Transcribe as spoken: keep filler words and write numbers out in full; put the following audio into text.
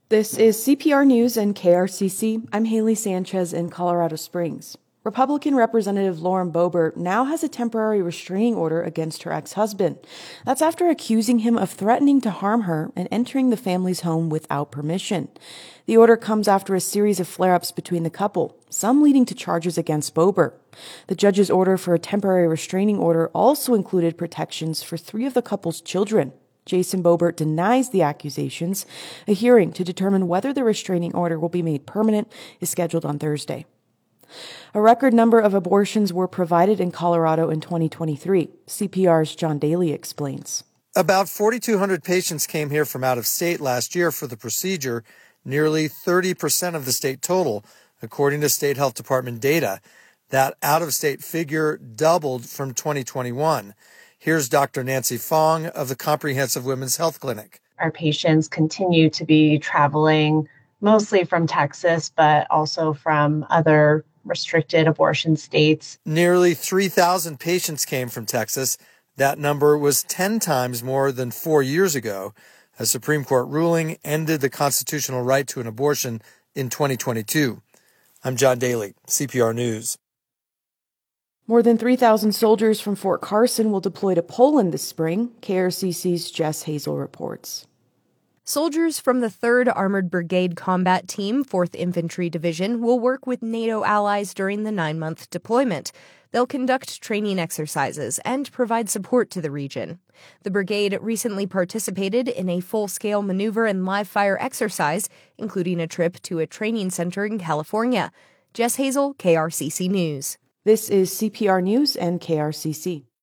This is C P R News and K R C C. I'm Haley Sanchez in Colorado Springs. Republican Representative Lauren Boebert now has a temporary restraining order against her ex-husband. That's after accusing him of threatening to harm her and entering the family's home without permission. The order comes after a series of flare-ups between the couple, some leading to charges against Boebert. The judge's order for a temporary restraining order also included protections for three of the couple's children. Jason Boebert denies the accusations. A hearing to determine whether the restraining order will be made permanent is scheduled on Thursday. A record number of abortions were provided in Colorado in twenty twenty-three. C P R's John Daly explains. About forty-two hundred patients came here from out of state last year for the procedure, nearly thirty percent of the state total, according to state health department data. That out-of-state figure doubled from twenty twenty-one. Here's Doctor Nancy Fong of the Comprehensive Women's Health Clinic. Our patients continue to be traveling mostly from Texas, but also from other restricted abortion states. Nearly three thousand patients came from Texas. That number was ten times more than four years ago. A Supreme Court ruling ended the constitutional right to an abortion in twenty twenty-two. I'm John Daly, C P R News. More than three thousand soldiers from Fort Carson will deploy to Poland this spring, K R C C's Jess Hazel reports. Soldiers from the third Armored Brigade Combat Team, fourth Infantry Division, will work with NATO allies during the nine-month deployment. They'll conduct training exercises and provide support to the region. The brigade recently participated in a full-scale maneuver and live-fire exercise, including a trip to a training center in California. Jess Hazel, K R C C News. This is C P R News and K R C C.